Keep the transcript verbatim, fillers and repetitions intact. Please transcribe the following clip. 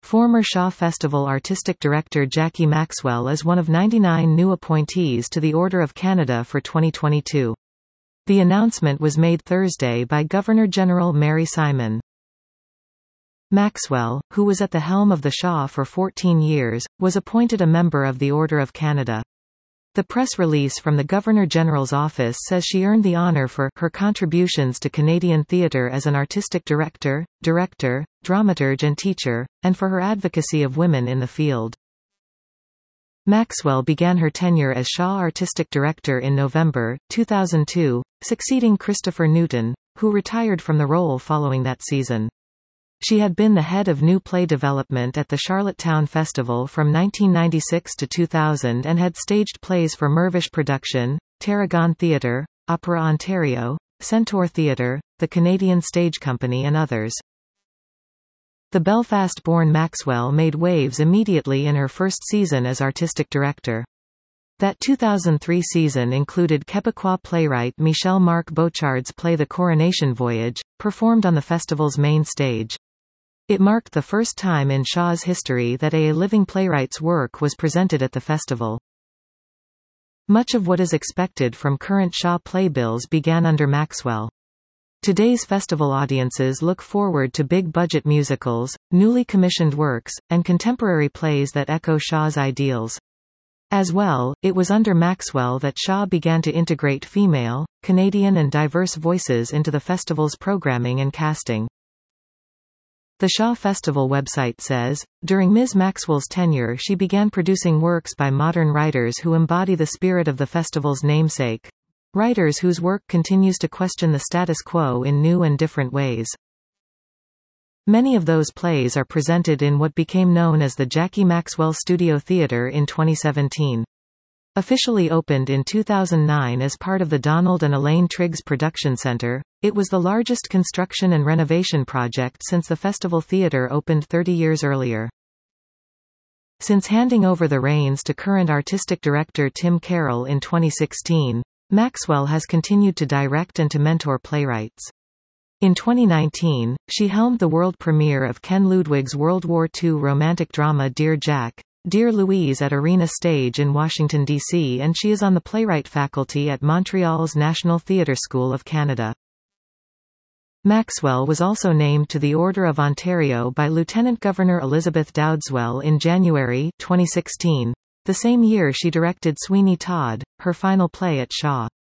Former Shaw Festival Artistic Director Jackie Maxwell is one of ninety-nine new appointees to the Order of Canada for twenty twenty-two. The announcement was made Thursday by Governor-General Mary Simon. Maxwell, who was at the helm of the Shaw for fourteen years, was appointed a member of the Order of Canada. The press release from the Governor-General's office says she earned the honour for her contributions to Canadian theatre as an artistic director, director, dramaturge and teacher, and for her advocacy of women in the field. Maxwell began her tenure as Shaw Artistic Director in November two thousand two, succeeding Christopher Newton, who retired from the role following that season. She had been the head of new play development at the Charlottetown Festival from nineteen ninety-six to two thousand and had staged plays for Mirvish Production, Tarragon Theatre, Opera Ontario, Centaur Theatre, the Canadian Stage Company and others. The Belfast-born Maxwell made waves immediately in her first season as artistic director. That two thousand three season included Quebecois playwright Michel-Marc Beauchard's play The Coronation Voyage, performed on the festival's main stage. It marked the first time in Shaw's history that a living playwright's work was presented at the festival. Much of what is expected from current Shaw playbills began under Maxwell. Today's festival audiences look forward to big-budget musicals, newly commissioned works, and contemporary plays that echo Shaw's ideals. As well, it was under Maxwell that Shaw began to integrate female, Canadian and diverse voices into the festival's programming and casting. The Shaw Festival website says, during Miz Maxwell's tenure she began producing works by modern writers who embody the spirit of the festival's namesake. Writers whose work continues to question the status quo in new and different ways. Many of those plays are presented in what became known as the Jackie Maxwell Studio Theatre in twenty seventeen. Officially opened in two thousand nine as part of the Donald and Elaine Triggs Production Centre, it was the largest construction and renovation project since the Festival Theatre opened thirty years earlier. Since handing over the reins to current artistic director Tim Carroll in twenty sixteen, Maxwell has continued to direct and to mentor playwrights. In twenty nineteen, she helmed the world premiere of Ken Ludwig's World War Two romantic drama Dear Jack, Dear Louise at Arena Stage in Washington, D C and she is on the playwright faculty at Montreal's National Theatre School of Canada. Maxwell was also named to the Order of Ontario by Lieutenant Governor Elizabeth Dowdeswell in January twenty sixteen, the same year she directed Sweeney Todd, her final play at Shaw.